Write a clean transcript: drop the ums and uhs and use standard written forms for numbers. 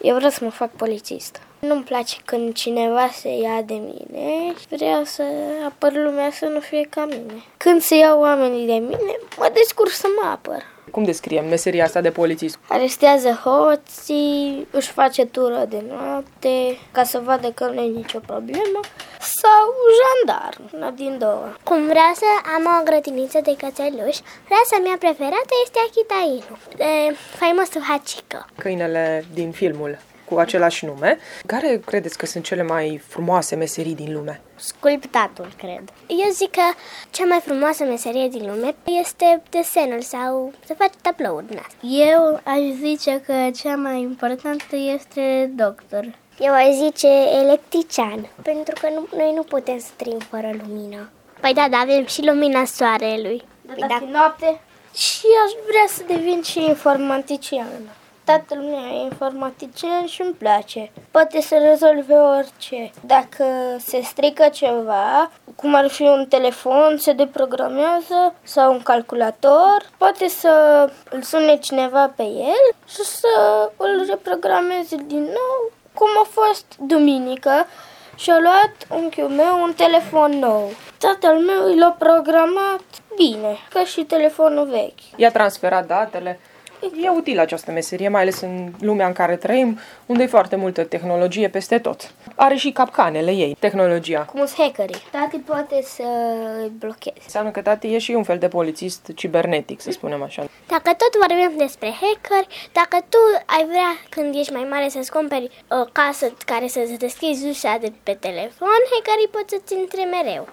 Eu vreau să mă fac polițist. Nu-mi place când cineva se ia de mine și vreau să apăr lumea să nu fie ca mine. Când se iau oamenii de mine, mă descurc să mă apăr. Cum descriem meseria asta de polițist? Arestează hoții, își face tură de noapte ca să vadă că nu e nicio problemă, sau jandarm, una din două. Cum vreau să am o grădiniță de cățeluși, rața mea preferată este Achitainu, de faimosul Hachiko. Câinele din filmul cu același nume. Care credeți că sunt cele mai frumoase meserii din lume? Sculptatul, cred. Eu zic că cea mai frumoasă meserie din lume este desenul sau să faci tablouri din asta. Eu aș zice că cea mai importantă este doctor. Eu aș zice electrician, pentru că noi nu putem să trăim fără lumină. Păi da, avem și lumina soarelui. Dar noapte? Și aș vrea să devin și informatician. Tatăl meu e informatician și îmi place. Poate să rezolve orice. Dacă se strică ceva, cum ar fi un telefon, se deprogramează sau un calculator, poate să îl sune cineva pe el și să îl reprogrameze din nou, cum a fost duminică. Și-a luat unchiul meu un telefon nou. Tatăl meu l-a programat bine, ca și telefonul vechi. I-a transferat datele. E utilă această meserie, mai ales în lumea în care trăim, unde e foarte multă tehnologie peste tot. Are și capcanele ei, tehnologia. Cum sunt hackerii. Tati poate să îi blocheze. Înseamnă că tati e și un fel de polițist cibernetic, să spunem așa. Dacă tot vorbim despre hackeri, dacă tu ai vrea când ești mai mare să-ți cumperi o casă care să-ți deschizi ușa de pe telefon, hackerii pot să-ți intre mereu.